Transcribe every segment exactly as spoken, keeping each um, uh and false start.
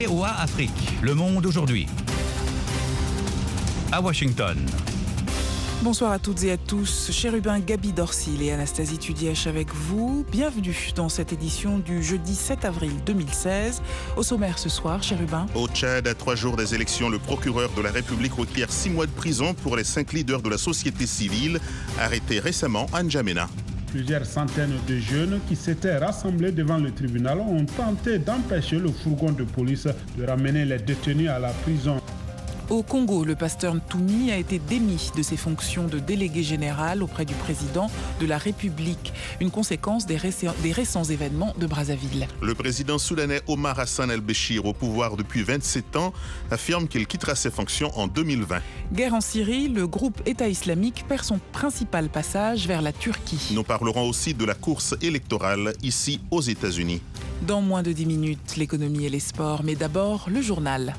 V O A Afrique, le monde aujourd'hui. À Washington. Bonsoir à toutes et à tous. Chérubin Gaby Dorsil et Anastasie Tudièche avec vous. Bienvenue dans cette édition du jeudi sept avril deux mille seize. Au sommaire ce soir, Chérubin. Au Tchad, à trois jours des élections, le procureur de la République requiert six mois de prison pour les cinq leaders de la société civile arrêtés récemment à N'Djamena. Plusieurs centaines de jeunes qui s'étaient rassemblés devant le tribunal ont tenté d'empêcher le fourgon de police de ramener les détenus à la prison. Au Congo, le pasteur Ntoumi a été démis de ses fonctions de délégué général auprès du président de la République, une conséquence des, récents, des récents événements de Brazzaville. Le président soudanais Omar Hassan el-Béchir, au pouvoir depuis vingt-sept ans, affirme qu'il quittera ses fonctions en deux mille vingt. Guerre en Syrie, le groupe État islamique perd son principal passage vers la Turquie. Nous parlerons aussi de la course électorale ici aux États-Unis. Dans moins de dix minutes, l'économie et les sports, mais d'abord le journal.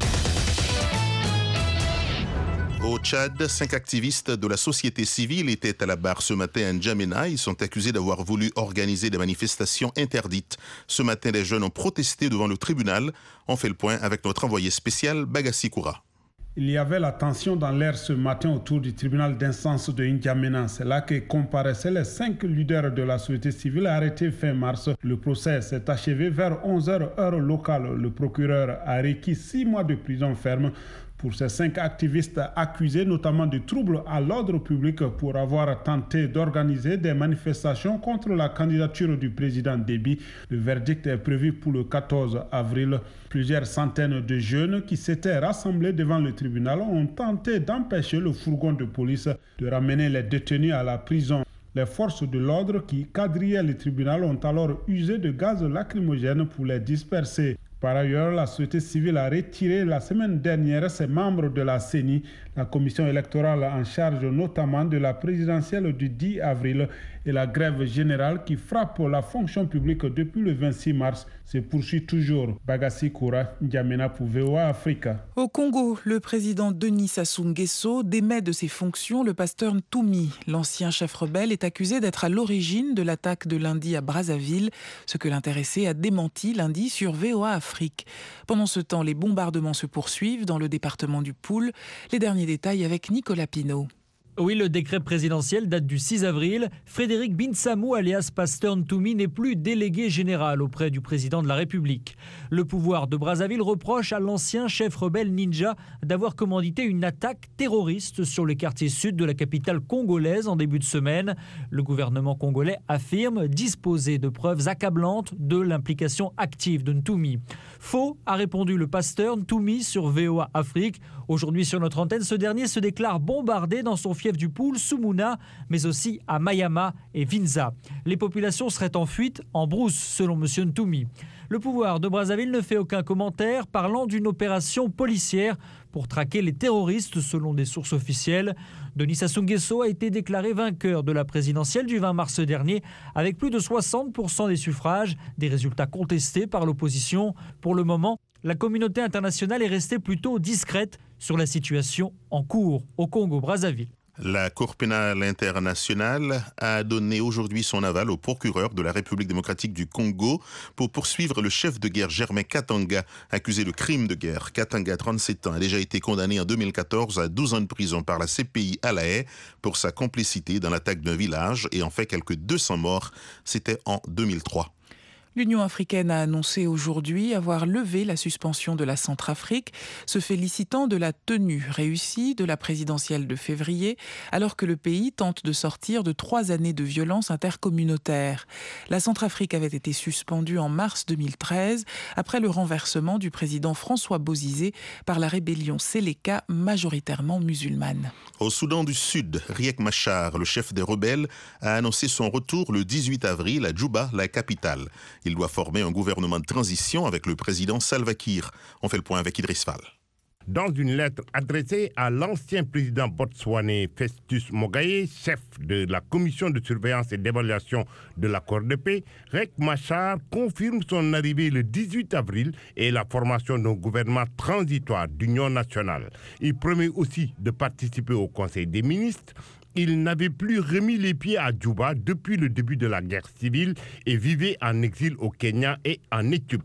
Au Tchad, cinq activistes de la société civile étaient à la barre ce matin à N'Djamena. Ils sont accusés d'avoir voulu organiser des manifestations interdites. Ce matin, les jeunes ont protesté devant le tribunal. On fait le point avec notre envoyé spécial, Bagassi Koura. Il y avait la tension dans l'air ce matin autour du tribunal d'instance de N'Djamena. C'est là que comparaissaient les cinq leaders de la société civile arrêtés fin mars. Le procès s'est achevé vers onze heures heure locale. Le procureur a requis six mois de prison ferme pour ces cinq activistes accusés notamment de troubles à l'ordre public pour avoir tenté d'organiser des manifestations contre la candidature du président Déby. Le verdict est prévu pour le quatorze avril. Plusieurs centaines de jeunes qui s'étaient rassemblés devant le tribunal ont tenté d'empêcher le fourgon de police de ramener les détenus à la prison. Les forces de l'ordre qui quadrillaient le tribunal ont alors usé de gaz lacrymogène pour les disperser. Par ailleurs, la société civile a retiré la semaine dernière ses membres de la C E N I, la commission électorale en charge notamment de la présidentielle du dix avril, et la grève générale qui frappe la fonction publique depuis le vingt-six mars se poursuit toujours. Bagassi Koura, N'Djamena pour V O A Africa. Au Congo, le président Denis Sassou Nguesso démet de ses fonctions le pasteur Ntoumi. L'ancien chef rebelle est accusé d'être à l'origine de l'attaque de lundi à Brazzaville, ce que l'intéressé a démenti lundi sur V O A Afrique. Pendant ce temps, les bombardements se poursuivent dans le département du Poul. Les derniers détails avec Nicolas Pinault. Oui, le décret présidentiel date du six avril. Frédéric Binsamou, alias Pasteur Ntoumi, n'est plus délégué général auprès du président de la République. Le pouvoir de Brazzaville reproche à l'ancien chef rebelle Ninja d'avoir commandité une attaque terroriste sur les quartiers sud de la capitale congolaise en début de semaine. Le gouvernement congolais affirme disposer de preuves accablantes de l'implication active de Ntoumi. Faux, a répondu le pasteur Ntoumi sur V O A Afrique. Aujourd'hui sur notre antenne, ce dernier se déclare bombardé dans son fief du Poul, Soumouna, mais aussi à Mayama et Vinza. Les populations seraient en fuite en brousse, selon M. Ntoumi. Le pouvoir de Brazzaville ne fait aucun commentaire, parlant d'une opération policière pour traquer les terroristes, selon des sources officielles. Denis Sassou Nguesso a été déclaré vainqueur de la présidentielle du vingt mars dernier, avec plus de soixante pour cent des suffrages, des résultats contestés par l'opposition. Pour le moment, la communauté internationale est restée plutôt discrète sur la situation en cours au Congo-Brazzaville. La Cour pénale internationale a donné aujourd'hui son aval au procureur de la République démocratique du Congo pour poursuivre le chef de guerre Germain Katanga, accusé de crime de guerre. Katanga, trente-sept ans, a déjà été condamné en deux mille quatorze à douze ans de prison par la C P I à La Haye pour sa complicité dans l'attaque d'un village et en fait quelques deux cents morts. C'était en deux mille trois. L'Union africaine a annoncé aujourd'hui avoir levé la suspension de la Centrafrique, se félicitant de la tenue réussie de la présidentielle de février, alors que le pays tente de sortir de trois années de violence intercommunautaire. La Centrafrique avait été suspendue en mars deux mille treize, après le renversement du président François Bozizé par la rébellion Séléka, majoritairement musulmane. Au Soudan du Sud, Riek Machar, le chef des rebelles, a annoncé son retour le dix-huit avril à Djouba, la capitale. Il doit former un gouvernement de transition avec le président Salva Kiir. On fait le point avec Idriss Fall. Dans une lettre adressée à l'ancien président botswanais Festus Mogae, chef de la commission de surveillance et d'évaluation de l'accord de paix, Riek Machar confirme son arrivée le dix-huit avril et la formation d'un gouvernement transitoire d'union nationale. Il promet aussi de participer au Conseil des ministres. Il n'avait plus remis les pieds à Djouba depuis le début de la guerre civile et vivait en exil au Kenya et en Éthiopie.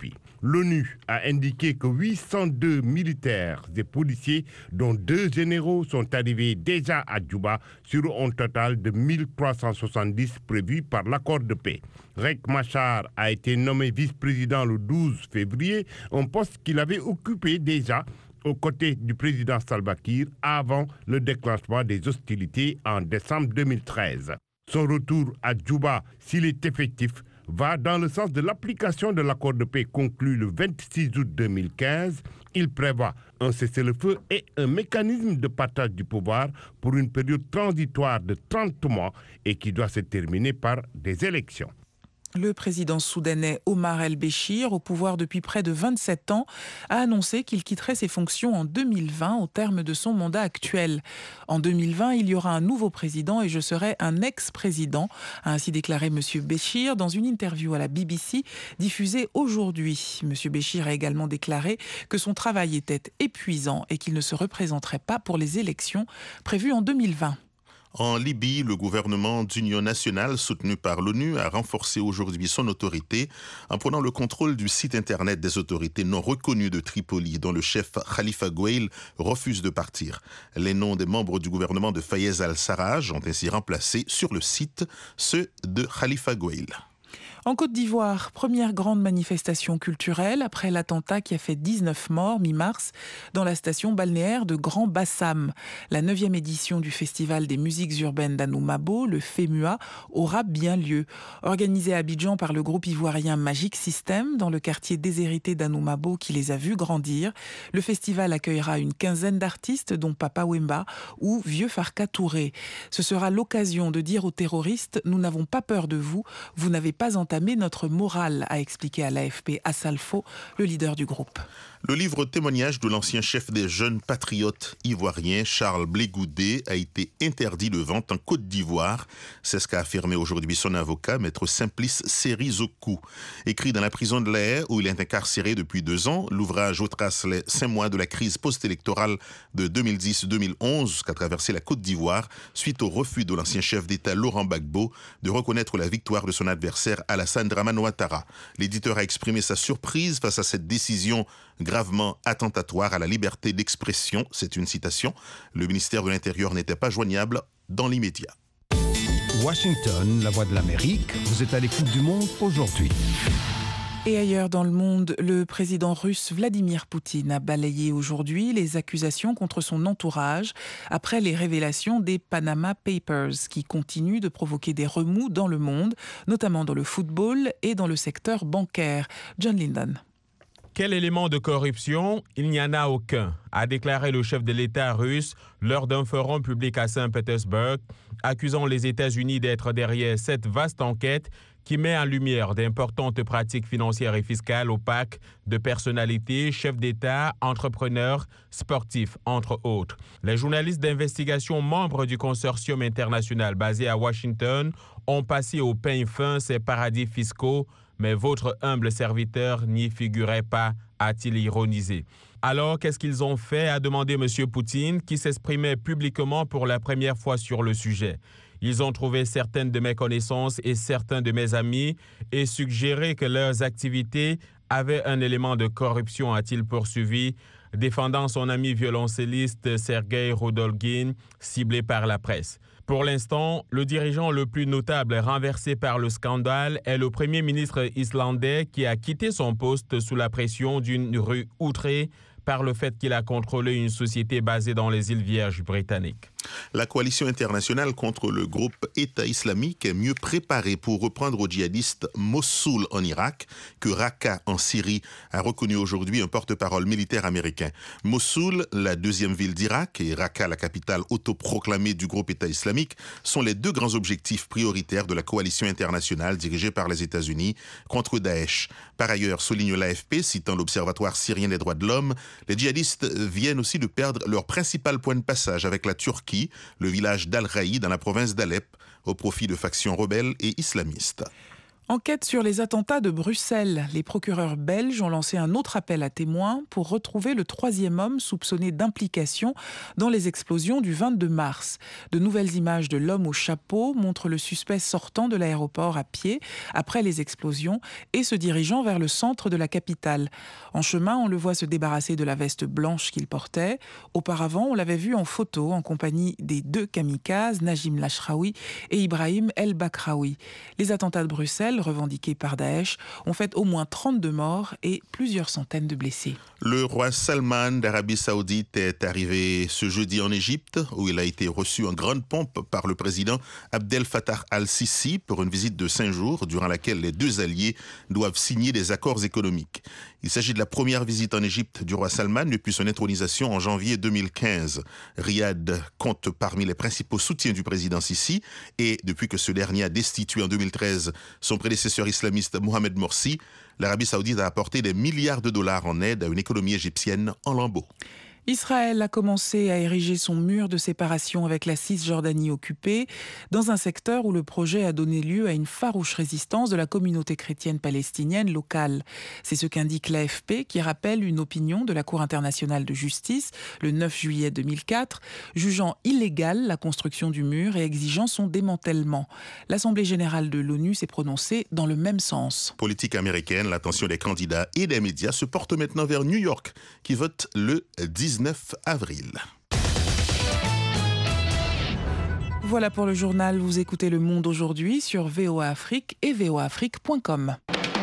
L'ONU a indiqué que huit cent deux militaires et policiers, dont deux généraux, sont arrivés déjà à Djouba sur un total de mille trois cent soixante-dix prévus par l'accord de paix. Riek Machar a été nommé vice-président le douze février, un poste qu'il avait occupé déjà aux côtés du président Salva Kiir avant le déclenchement des hostilités en décembre deux mille treize. Son retour à Djouba, s'il est effectif, va dans le sens de l'application de l'accord de paix conclu le vingt-six août deux mille quinze. Il prévoit un cessez-le-feu et un mécanisme de partage du pouvoir pour une période transitoire de trente mois et qui doit se terminer par des élections. Le président soudanais Omar el-Béchir, au pouvoir depuis près de vingt-sept ans, a annoncé qu'il quitterait ses fonctions en deux mille vingt au terme de son mandat actuel. En deux mille vingt, il y aura un nouveau président et je serai un ex-président, a ainsi déclaré M. Béchir dans une interview à la B B C diffusée aujourd'hui. M. Béchir a également déclaré que son travail était épuisant et qu'il ne se représenterait pas pour les élections prévues en deux mille vingt. En Libye, le gouvernement d'union nationale soutenu par l'ONU a renforcé aujourd'hui son autorité en prenant le contrôle du site internet des autorités non reconnues de Tripoli, dont le chef Khalifa Goueil refuse de partir. Les noms des membres du gouvernement de Fayez al-Sarraj ont ainsi remplacé sur le site ceux de Khalifa Goueil. En Côte d'Ivoire, première grande manifestation culturelle après l'attentat qui a fait dix-neuf morts mi-mars dans la station balnéaire de Grand Bassam. La neuvième édition du Festival des musiques urbaines d'Anoumabo, le FEMUA, aura bien lieu. Organisé à Abidjan par le groupe ivoirien Magic System, dans le quartier déshérité d'Anoumabo qui les a vus grandir, le festival accueillera une quinzaine d'artistes dont Papa Wemba ou Vieux Farka Touré. Ce sera l'occasion de dire aux terroristes « Nous n'avons pas peur de vous, vous n'avez pas entamé notre morale », a expliqué à l'A F P Assalfo, le leader du groupe. Le livre témoignage de l'ancien chef des jeunes patriotes ivoiriens, Charles Blé Goudé, a été interdit de vente en Côte d'Ivoire. C'est ce qu'a affirmé aujourd'hui son avocat, maître Simplice Sérizokou. Écrit dans la prison de La Haye, où il est incarcéré depuis deux ans, l'ouvrage retrace les cinq mois de la crise post-électorale de deux mille dix deux mille onze qu'a traversé la Côte d'Ivoire suite au refus de l'ancien chef d'État Laurent Gbagbo de reconnaître la victoire de son adversaire Alassane Dramane Ouattara. L'éditeur a exprimé sa surprise face à cette décision gravement attentatoire à la liberté d'expression. C'est une citation. Le ministère de l'Intérieur n'était pas joignable dans l'immédiat. Washington, la voix de l'Amérique, vous êtes à l'écoute du Monde aujourd'hui. Et ailleurs dans le monde, le président russe Vladimir Poutine a balayé aujourd'hui les accusations contre son entourage après les révélations des Panama Papers qui continuent de provoquer des remous dans le monde, notamment dans le football et dans le secteur bancaire. John Linden. Quel élément de corruption? Il n'y en a aucun, a déclaré le chef de l'État russe lors d'un forum public à Saint-Pétersbourg, accusant les États-Unis d'être derrière cette vaste enquête qui met en lumière d'importantes pratiques financières et fiscales opaques de personnalités, chefs d'État, entrepreneurs, sportifs, entre autres. Les journalistes d'investigation membres du consortium international basé à Washington ont passé au peigne fin ces paradis fiscaux, mais votre humble serviteur n'y figurait pas, a-t-il ironisé. Alors, qu'est-ce qu'ils ont fait, a demandé M. Poutine, qui s'exprimait publiquement pour la première fois sur le sujet. Ils ont trouvé certaines de mes connaissances et certains de mes amis et suggéré que leurs activités avaient un élément de corruption, a-t-il poursuivi, défendant son ami violoncelliste Sergei Rodolgin, ciblé par la presse. Pour l'instant, le dirigeant le plus notable renversé par le scandale est le premier ministre islandais qui a quitté son poste sous la pression d'une rue outrée par le fait qu'il a contrôlé une société basée dans les îles Vierges britanniques. La coalition internationale contre le groupe État islamique est mieux préparée pour reprendre aux djihadistes Mossoul en Irak que Raqqa en Syrie, a reconnu aujourd'hui un porte-parole militaire américain. Mossoul, la deuxième ville d'Irak, et Raqqa, la capitale autoproclamée du groupe État islamique, sont les deux grands objectifs prioritaires de la coalition internationale dirigée par les États-Unis contre Daesh. Par ailleurs, souligne l'A F P, citant l'Observatoire syrien des droits de l'homme, les djihadistes viennent aussi de perdre leur principal point de passage avec la Turquie, le village d'Al-Raï dans la province d'Alep, au profit de factions rebelles et islamistes. Enquête sur les attentats de Bruxelles. Les procureurs belges ont lancé un autre appel à témoins pour retrouver le troisième homme soupçonné d'implication dans les explosions du vingt-deux mars. De nouvelles images de l'homme au chapeau montrent le suspect sortant de l'aéroport à pied après les explosions et se dirigeant vers le centre de la capitale. En chemin, on le voit se débarrasser de la veste blanche qu'il portait. Auparavant, on l'avait vu en photo en compagnie des deux kamikazes, Najim Lachraoui et Ibrahim El Bakraoui. Les attentats de Bruxelles, revendiqués par Daesh, ont fait au moins trente-deux morts et plusieurs centaines de blessés. Le roi Salman d'Arabie Saoudite est arrivé ce jeudi en Égypte, où il a été reçu en grande pompe par le président Abdel Fattah al-Sisi pour une visite de cinq jours, durant laquelle les deux alliés doivent signer des accords économiques. Il s'agit de la première visite en Égypte du roi Salman depuis son intronisation en janvier deux mille quinze. Riyad compte parmi les principaux soutiens du président Sisi et depuis que ce dernier a destitué en deux mille treize son prédécesseur islamiste Mohamed Morsi, l'Arabie Saoudite a apporté des milliards de dollars en aide à une économie égyptienne en lambeaux. Israël a commencé à ériger son mur de séparation avec la Cisjordanie occupée, dans un secteur où le projet a donné lieu à une farouche résistance de la communauté chrétienne palestinienne locale. C'est ce qu'indique l'A F P, qui rappelle une opinion de la Cour internationale de justice le neuf juillet deux mille quatre, jugeant illégale la construction du mur et exigeant son démantèlement. L'Assemblée générale de l'ONU s'est prononcée dans le même sens. Politique américaine, l'attention des candidats et des médias se porte maintenant vers New York, qui vote le dix-neuf avril. Voilà pour le journal. Vous écoutez Le Monde aujourd'hui sur V O A Afrique et v o a afrique point com.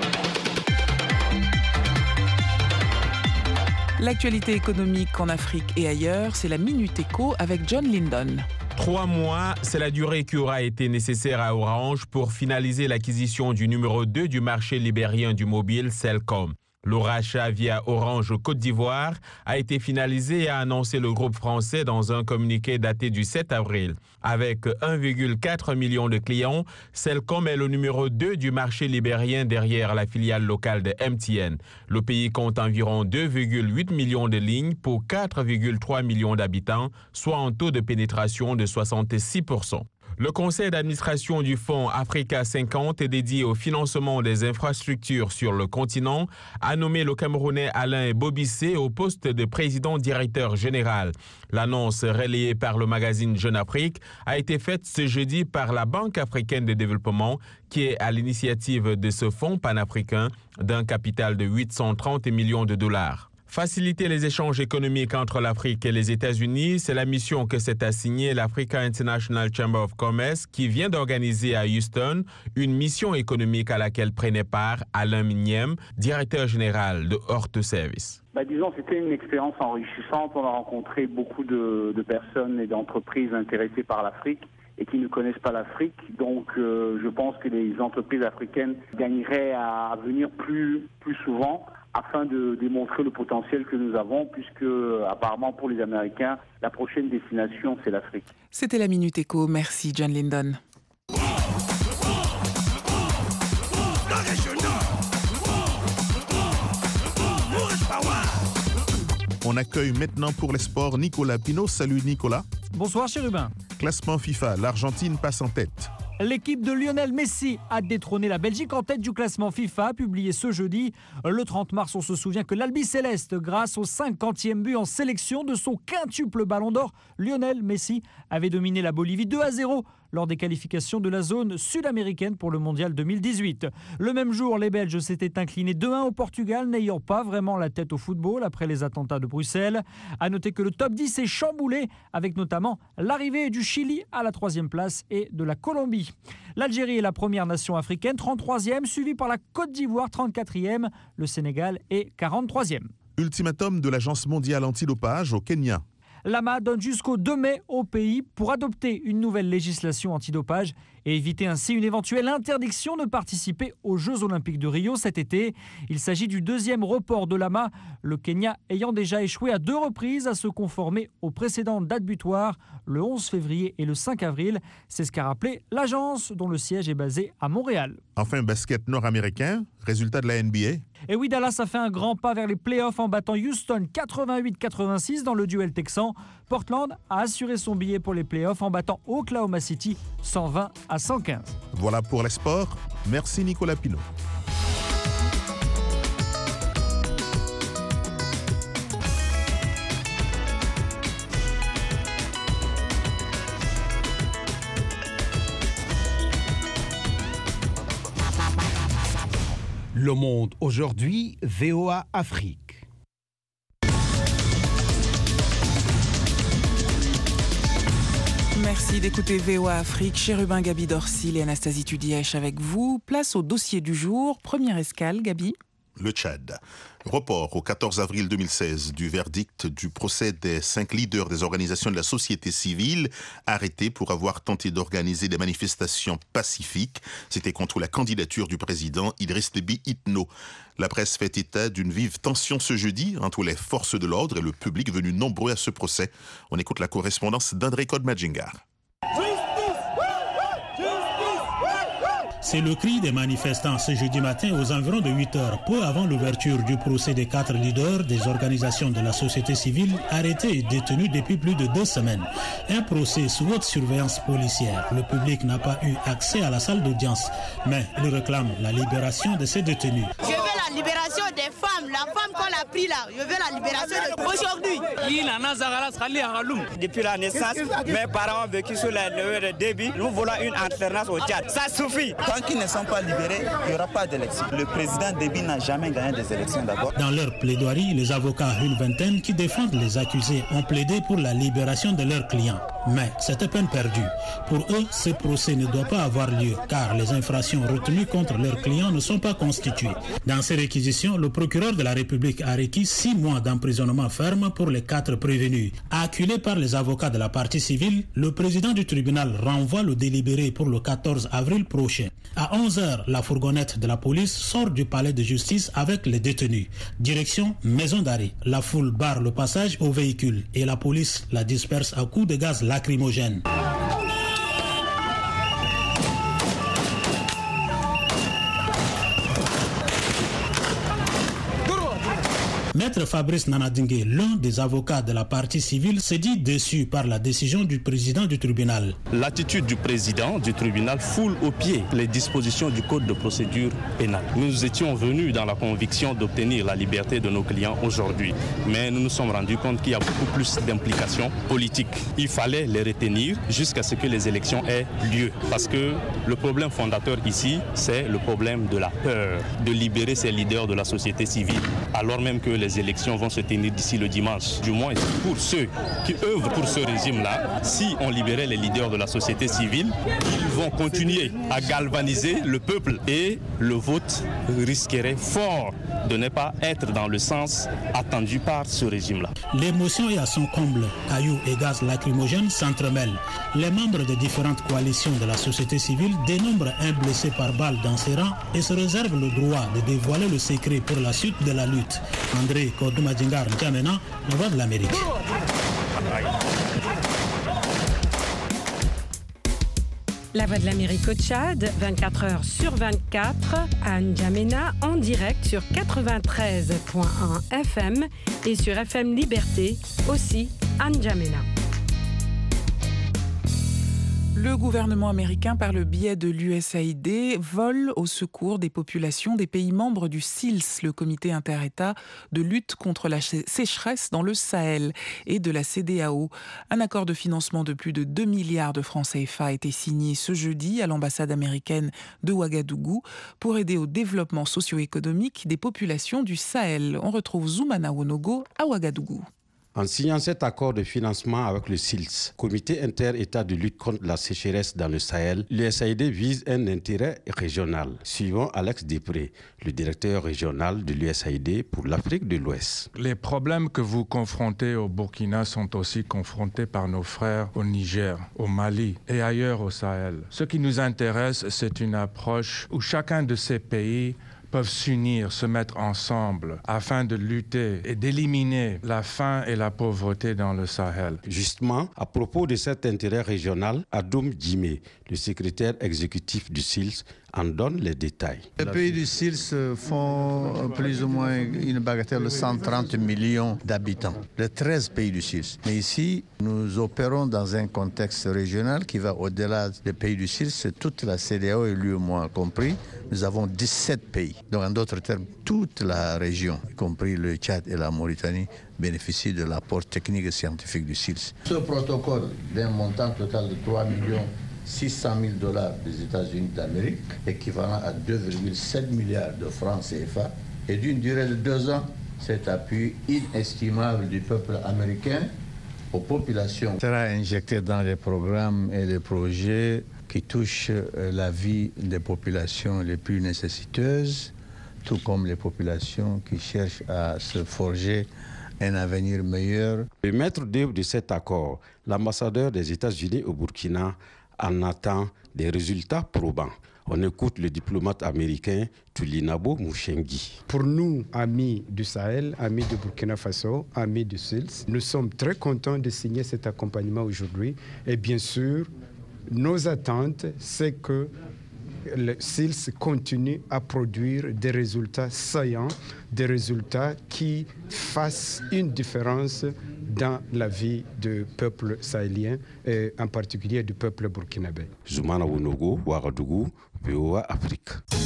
L'actualité économique en Afrique et ailleurs, c'est la Minute Éco avec John Lindon. Trois mois, c'est la durée qui aura été nécessaire à Orange pour finaliser l'acquisition du numéro deux du marché libérien du mobile, Cellcom. Le rachat via Orange Côte d'Ivoire a été finalisé et a annoncé le groupe français dans un communiqué daté du sept avril. Avec un virgule quatre million de clients, Cellcom est le numéro deux du marché libérien derrière la filiale locale de M T N. Le pays compte environ deux virgule huit millions de lignes pour quatre virgule trois millions d'habitants, soit un taux de pénétration de soixante-six pour cent. Le conseil d'administration du fonds Africa cinquante est dédié au financement des infrastructures sur le continent, a nommé le Camerounais Alain Bobissé au poste de président-directeur général. L'annonce relayée par le magazine Jeune Afrique a été faite ce jeudi par la Banque africaine de développement, qui est à l'initiative de ce fonds panafricain d'un capital de huit cent trente millions de dollars. Faciliter les échanges économiques entre l'Afrique et les États-Unis, c'est la mission que s'est assignée l'Africa International Chamber of Commerce qui vient d'organiser à Houston une mission économique à laquelle prenait part Alain Migniem, directeur général de Horte Service. Bah, disons, c'était une expérience enrichissante. On a rencontré beaucoup de, de personnes et d'entreprises intéressées par l'Afrique et qui ne connaissent pas l'Afrique. Donc, euh, je pense que les entreprises africaines gagneraient à venir plus, plus souvent, afin de démontrer le potentiel que nous avons, puisque apparemment pour les Américains, la prochaine destination, c'est l'Afrique. C'était la Minute Éco. Merci, John Lindon. On accueille maintenant pour les sports Nicolas Pinault. Salut Nicolas. Bonsoir Chérubin. Classement FIFA, l'Argentine passe en tête. L'équipe de Lionel Messi a détrôné la Belgique en tête du classement FIFA, publié ce jeudi. Le trente mars, on se souvient que l'Albi Céleste, grâce au cinquantième but en sélection de son quintuple ballon d'or, Lionel Messi avait dominé la Bolivie deux à zéro lors des qualifications de la zone sud-américaine pour le mondial deux mille dix-huit. Le même jour, les Belges s'étaient inclinés deux à un au Portugal, n'ayant pas vraiment la tête au football après les attentats de Bruxelles. À noter que le top dix est chamboulé, avec notamment l'arrivée du Chili à la troisième place et de la Colombie. L'Algérie est la première nation africaine, trente-troisième, suivie par la Côte d'Ivoire, trente-quatrième. Le Sénégal est quarante-troisième. Ultimatum de l'Agence mondiale antidopage au Kenya. L'A M A donne jusqu'au deux mai au pays pour adopter une nouvelle législation antidopage et éviter ainsi une éventuelle interdiction de participer aux Jeux Olympiques de Rio cet été. Il s'agit du deuxième report de l'A M A, le Kenya ayant déjà échoué à deux reprises à se conformer aux précédentes dates butoirs, le onze février et le cinq avril. C'est ce qu'a rappelé l'agence dont le siège est basé à Montréal. Enfin, basket nord-américain, résultat de la N B A. Et oui, Dallas a fait un grand pas vers les playoffs en battant Houston quatre-vingt-huit quatre-vingt-six dans le duel texan. Portland a assuré son billet pour les playoffs en battant Oklahoma City cent vingt à cent quinze. Voilà pour les sports. Merci Nicolas Pinault. Le Monde aujourd'hui, V O A Afrique. Merci d'écouter V O A Afrique. Chérubin Gabi Dorsil et Anastasie Tudièche avec vous. Place au dossier du jour. Première escale, Gabi. Le Tchad. Report au quatorze avril deux mille seize du verdict du procès des cinq leaders des organisations de la société civile arrêtés pour avoir tenté d'organiser des manifestations pacifiques. C'était contre la candidature du président Idriss Déby Itno. La presse fait état d'une vive tension ce jeudi entre les forces de l'ordre et le public venu nombreux à ce procès. On écoute la correspondance d'André Kodmadjingar. C'est le cri des manifestants ce jeudi matin aux environs de huit heures, peu avant l'ouverture du procès des quatre leaders des organisations de la société civile arrêtés et détenus depuis plus de deux semaines. Un procès sous haute surveillance policière. Le public n'a pas eu accès à la salle d'audience, mais il réclame la libération de ces détenus. Je veux la libération des femmes, la femme qu'on a pris là. Je veux la libération de... aujourd'hui. Depuis la naissance, mes parents ont vécu sous les neveux de Déby. Nous voulons une alternance au Tchad. Ça suffit. Tant qu'ils ne sont pas libérés, il n'y aura pas d'élection. Le président Déby n'a jamais gagné des élections d'abord. Dans leur plaidoirie, les avocats, une vingtaine qui défendent les accusés, ont plaidé pour la libération de leurs clients. Mais c'est à peine perdu. Pour eux, ce procès ne doit pas avoir lieu car les infractions retenues contre leurs clients ne sont pas constituées. Dans ces réquisitions, le procureur de la République a requis six mois d'emprisonnement ferme pour les quatre prévenus. Acculé par les avocats de la partie civile, le président du tribunal renvoie le délibéré pour le quatorze avril prochain. À onze heures, la fourgonnette de la police sort du palais de justice avec les détenus. Direction maison d'arrêt. La foule barre le passage au véhicule et la police la disperse à coups de gaz lacrymogène. Maître Fabrice Nanadingue, l'un des avocats de la partie civile, s'est dit déçu par la décision du président du tribunal. L'attitude du président du tribunal foule aux pieds les dispositions du code de procédure pénale. Nous étions venus dans la conviction d'obtenir la liberté de nos clients aujourd'hui, mais nous nous sommes rendus compte qu'il y a beaucoup plus d'implications politiques. Il fallait les retenir jusqu'à ce que les élections aient lieu, parce que le problème fondateur ici, c'est le problème de la peur, de libérer ces leaders de la société civile, alors même que les élections vont se tenir d'ici le dimanche. Du moins, pour ceux qui œuvrent pour ce régime-là, si on libérait les leaders de la société civile, ils vont continuer à galvaniser le peuple et le vote risquerait fort de ne pas être dans le sens attendu par ce régime-là. L'émotion est à son comble. Cailloux et gaz lacrymogènes s'entremêlent. Les membres de différentes coalitions de la société civile dénombrent un blessé par balle dans ses rangs et se réservent le droit de dévoiler le secret pour la suite de la lutte. André Kodmadjingar, N'Djamena, la voix de l'Amérique. La Voix de l'Amérique au Tchad, vingt-quatre heures sur vingt-quatre, à N'Djamena, en direct sur quatre-vingt-treize virgule un F M et sur F M Liberté, aussi à N'Djamena. Le gouvernement américain, par le biais de l'U S A I D, vole au secours des populations des pays membres du C I L S, le comité inter-État de lutte contre la sécheresse dans le Sahel, et de la C D A O. Un accord de financement de plus de deux milliards de francs C F A a été signé ce jeudi à l'ambassade américaine de Ouagadougou pour aider au développement socio-économique des populations du Sahel. On retrouve Zoumana Wonogo à Ouagadougou. En signant cet accord de financement avec le C I L S, Comité inter-État de lutte contre la sécheresse dans le Sahel, l'U S A I D vise un intérêt régional. Suivant Alex Després, le directeur régional de l'U S A I D pour l'Afrique de l'Ouest. Les problèmes que vous confrontez au Burkina sont aussi confrontés par nos frères au Niger, au Mali et ailleurs au Sahel. Ce qui nous intéresse, c'est une approche où chacun de ces pays peuvent s'unir, se mettre ensemble afin de lutter et d'éliminer la faim et la pauvreté dans le Sahel. Justement, à propos de cet intérêt régional, Adoum Djimé, le secrétaire exécutif du C I L S, en donne les détails. Les pays du S I L S font plus ou moins une bagatelle de cent trente millions d'habitants, les treize pays du S I L S. Mais ici, nous opérons dans un contexte régional qui va au-delà des pays du S I L S, toute la C E D E A O et l'U E M O A compris. Nous avons dix-sept pays. Donc, en d'autres termes, toute la région, y compris le Tchad et la Mauritanie, bénéficie de l'apport technique et scientifique du S I L S. Ce protocole d'un montant total de trois millions six cent mille dollars des États-Unis d'Amérique, équivalent à deux virgule sept milliards de francs C F A, et d'une durée de deux ans, cet appui inestimable du peuple américain aux populations sera injecté dans les programmes et les projets qui touchent la vie des populations les plus nécessiteuses, tout comme les populations qui cherchent à se forger un avenir meilleur. Le maître d'œuvre de cet accord, l'ambassadeur des États-Unis au Burkina, en attend des résultats probants. On écoute le diplomate américain Tulinabo Mouchengi. Pour nous, amis du Sahel, amis du Burkina Faso, amis du S I L S, nous sommes très contents de signer cet accompagnement aujourd'hui. Et bien sûr, nos attentes, c'est que le S I L S continue à produire des résultats saillants, des résultats qui fassent une différence dans la vie du peuple sahélien et en particulier du peuple burkinabé. Zoumana Wonogo, Ouagadougou, V O A Afrique.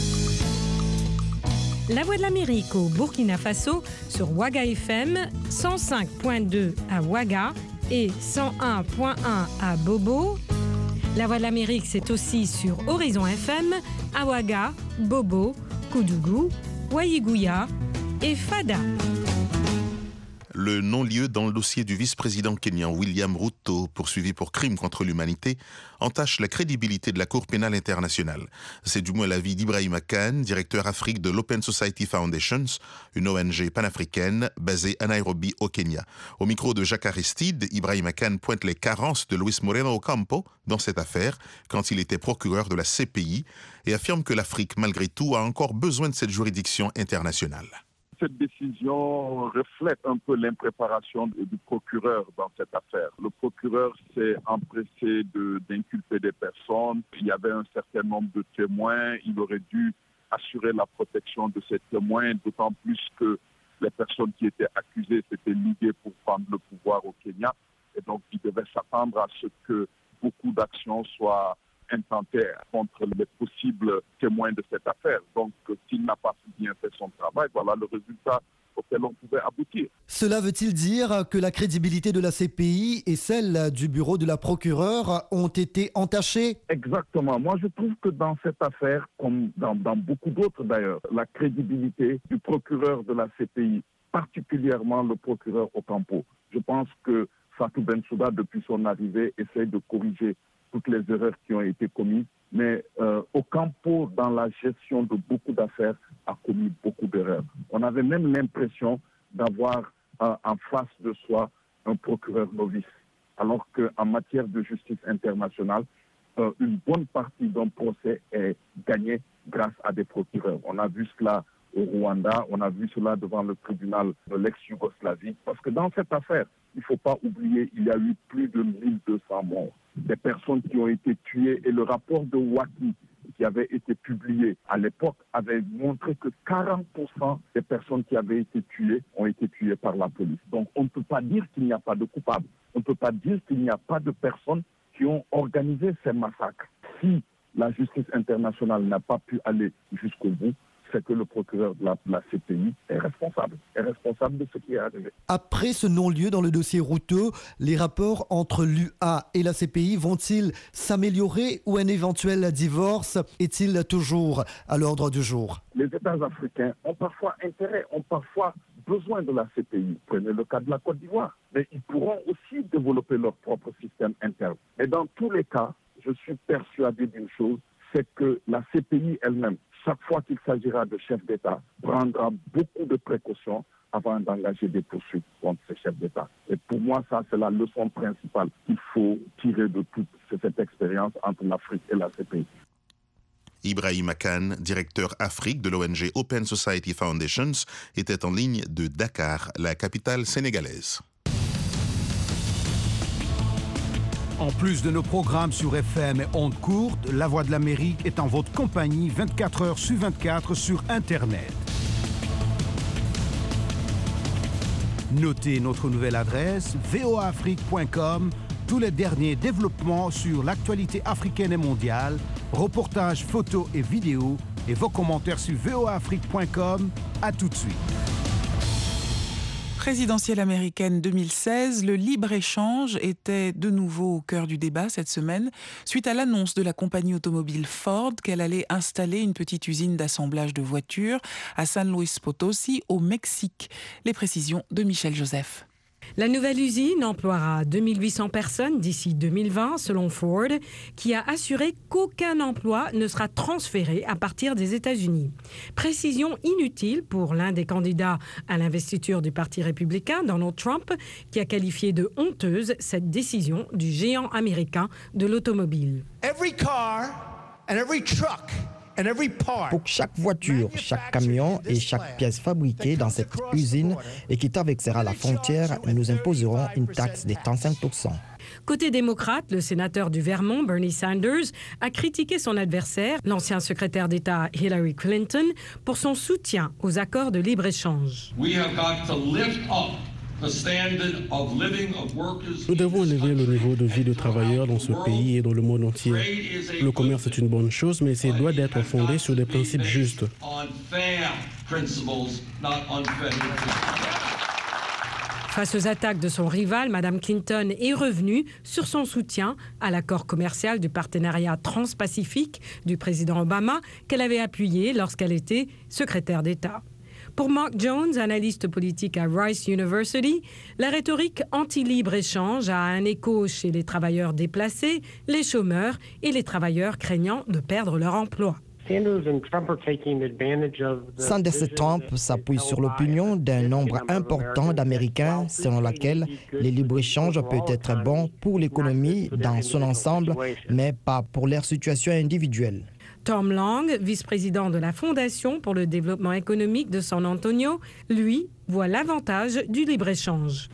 La Voix de l'Amérique au Burkina Faso sur Ouaga F M, cent cinq virgule deux à Ouaga et cent un virgule un à Bobo. La Voix de l'Amérique, c'est aussi sur Horizon F M, à Ouaga, Bobo, Koudougou, Ouaïgouya et Fada. Le non-lieu dans le dossier du vice-président kényan William Ruto, poursuivi pour crime contre l'humanité, entache la crédibilité de la Cour pénale internationale. C'est du moins l'avis d'Ibrahima Kane, directeur Afrique de l'Open Society Foundations, une O N G panafricaine basée à Nairobi au Kenya. Au micro de Jacques Aristide, Ibrahima Kane pointe les carences de Luis Moreno Ocampo dans cette affaire quand il était procureur de la C P I et affirme que l'Afrique, malgré tout, a encore besoin de cette juridiction internationale. Cette décision reflète un peu l'impréparation du procureur dans cette affaire. Le procureur s'est empressé de, d'inculper des personnes. Il y avait un certain nombre de témoins. Il aurait dû assurer la protection de ces témoins, d'autant plus que les personnes qui étaient accusées s'étaient liguées pour prendre le pouvoir au Kenya. Et donc, il devait s'attendre à ce que beaucoup d'actions soient intentées contre les possibles témoins de cette affaire. Donc, s'il n'a pas bien fait son travail, voilà le résultat auquel on pouvait aboutir. Cela veut-il dire que la crédibilité de la C P I et celle du bureau de la procureure ont été entachées? Exactement. Moi, je trouve que dans cette affaire, comme dans, dans beaucoup d'autres d'ailleurs, la crédibilité du procureur de la C P I, particulièrement le procureur Ocampo, je pense que Fatou Bensouda, depuis son arrivée, essaie de corriger toutes les erreurs qui ont été commises. Mais euh, Ocampo, dans la gestion de beaucoup d'affaires, a commis beaucoup d'erreurs. On avait même l'impression d'avoir euh, en face de soi un procureur novice, alors qu'en matière de justice internationale, euh, une bonne partie d'un procès est gagnée grâce à des procureurs. On a vu cela au Rwanda, on a vu cela devant le tribunal de l'ex-Yougoslavie, parce que dans cette affaire, il ne faut pas oublier, il y a eu plus de mille deux cents morts, des personnes qui ont été tuées, et le rapport de Waki, qui avait été publié à l'époque, avait montré que quarante pour cent des personnes qui avaient été tuées ont été tuées par la police. Donc on ne peut pas dire qu'il n'y a pas de coupables, on ne peut pas dire qu'il n'y a pas de personnes qui ont organisé ces massacres. Si la justice internationale n'a pas pu aller jusqu'au bout, c'est que le procureur de la, de la C P I est responsable, est responsable de ce qui est arrivé. Après ce non-lieu dans le dossier Ruto, les rapports entre l'U A et la C P I vont-ils s'améliorer ou un éventuel divorce est-il toujours à l'ordre du jour? Les États africains ont parfois intérêt, ont parfois besoin de la C P I. Prenez le cas de la Côte d'Ivoire. Mais ils pourront aussi développer leur propre système interne. Et dans tous les cas, je suis persuadé d'une chose, c'est que la C P I elle-même, chaque fois qu'il s'agira de chefs d'État, prendra beaucoup de précautions avant d'engager des poursuites contre ces chefs d'État. Et pour moi, ça, c'est la leçon principale qu'il faut tirer de toute cette expérience entre l'Afrique et la C P I. Ibrahima Kane, directeur Afrique de l'O N G Open Society Foundations, était en ligne de Dakar, la capitale sénégalaise. En plus de nos programmes sur F M et ondes courtes, La Voix de l'Amérique est en votre compagnie vingt-quatre heures sur vingt-quatre sur Internet. Notez notre nouvelle adresse v o a afrique point com, tous les derniers développements sur l'actualité africaine et mondiale, reportages, photos et vidéos, et vos commentaires sur v o a afrique point com. À tout de suite. Présidentielle américaine deux mille seize, le libre-échange était de nouveau au cœur du débat cette semaine, suite à l'annonce de la compagnie automobile Ford qu'elle allait installer une petite usine d'assemblage de voitures à San Luis Potosí, au Mexique. Les précisions de Michel Joseph. La nouvelle usine emploiera deux mille huit cents personnes d'ici deux mille vingt, selon Ford, qui a assuré qu'aucun emploi ne sera transféré à partir des États-Unis. Précision inutile pour l'un des candidats à l'investiture du Parti républicain, Donald Trump, qui a qualifié de honteuse cette décision du géant américain de l'automobile. Every car and every truck. Pour chaque voiture, chaque camion et chaque pièce fabriquée dans cette usine et qui traversera la frontière, nous imposerons une taxe de trente-cinq pour cent. Côté démocrate, le sénateur du Vermont, Bernie Sanders, a critiqué son adversaire, l'ancien secrétaire d'État Hillary Clinton, pour son soutien aux accords de libre-échange. Nous devons élever le niveau de vie des travailleurs dans ce pays et dans le monde entier. Le commerce est une bonne chose, mais il doit être fondé sur des principes justes. Face aux attaques de son rival, Mme Clinton est revenue sur son soutien à l'accord commercial du partenariat transpacifique du président Obama qu'elle avait appuyé lorsqu'elle était secrétaire d'État. Pour Mark Jones, analyste politique à Rice University, la rhétorique anti-libre-échange a un écho chez les travailleurs déplacés, les chômeurs et les travailleurs craignant de perdre leur emploi. Sanders et Trump s'appuient sur l'opinion d'un nombre important d'Américains selon laquelle le libre-échange peut être bon pour l'économie dans son ensemble, mais pas pour leur situation individuelle. Tom Long, vice-président de la Fondation pour le développement économique de San Antonio, lui, voit l'avantage du libre-échange.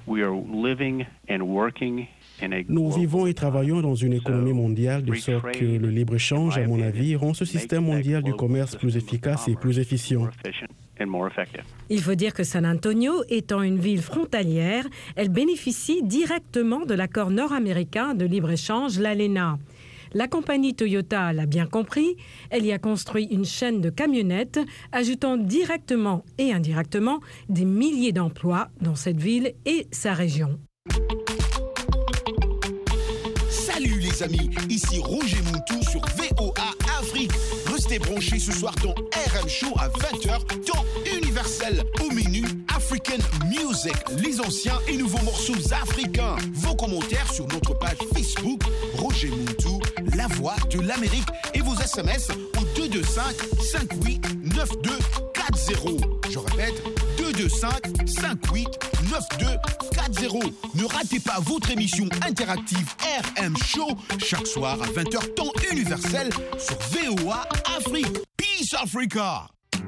Nous vivons et travaillons dans une économie mondiale, de sorte que le libre-échange, à mon avis, rend ce système mondial du commerce plus efficace et plus efficient. Il faut dire que San Antonio, étant une ville frontalière, elle bénéficie directement de l'accord nord-américain de libre-échange, l'ALENA. La compagnie Toyota l'a bien compris, elle y a construit une chaîne de camionnettes, ajoutant directement et indirectement des milliers d'emplois dans cette ville et sa région. Salut les amis, ici Roger Moutou sur V O A Afrique. Restez branchés ce soir dans R M Show à vingt heures, temps universel. Au menu, African Music, les anciens et nouveaux morceaux africains. Vos commentaires sur notre page Facebook, Roger Moutou, la voix de l'Amérique. Et vos S M S au deux deux cinq, cinq huit, neuf deux quatre zéro. Je répète, deux deux cinq, cinq huit, neuf deux quatre zéro. Ne ratez pas votre émission interactive R M Show chaque soir à vingt heures, temps universel sur V O A Afrique. Peace Africa!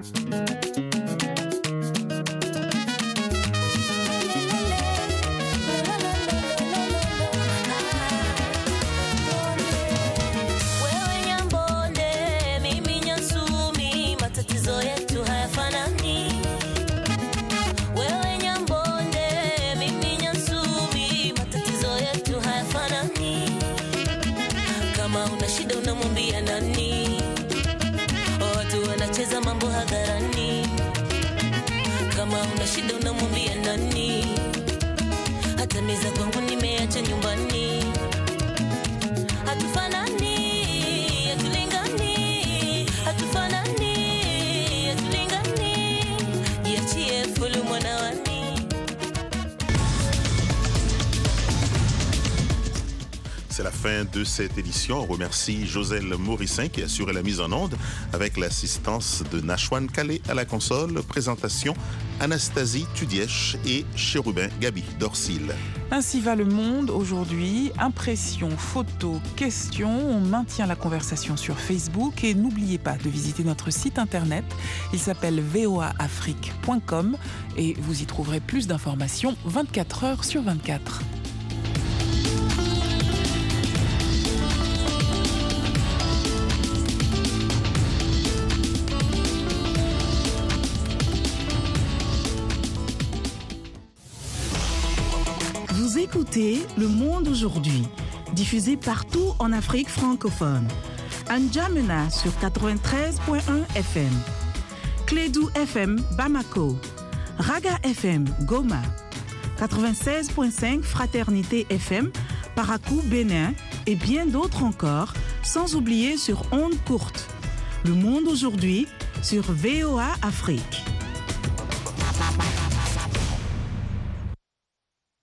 Kama una shida unamwambia nani? Hata meza kwangu nimeacha nyumbani. Hatufanani, hatulingani. Hatufanani, hatulingani. Jiachie fulu mwana wani. C'est la fin de cette édition. On remercie Joselle Morissin qui a assuré la mise en onde avec l'assistance de Nashwan Calais à la console. Présentation Anastasie Tudièche et Chérubin Gabi Dorsil. Ainsi va le monde aujourd'hui. Impressions, photos, questions. On maintient la conversation sur Facebook et n'oubliez pas de visiter notre site internet. Il s'appelle v o a afrique point com et vous y trouverez plus d'informations vingt-quatre heures sur vingt-quatre. Vous écoutez Le Monde aujourd'hui, diffusé partout en Afrique francophone. N'Djamena sur quatre-vingt-treize point un F M. Clédou F M Bamako. Raga F M Goma. quatre-vingt-seize point cinq Fraternité F M Parakou Bénin et bien d'autres encore, sans oublier sur ondes courtes. Le Monde aujourd'hui sur V O A Afrique.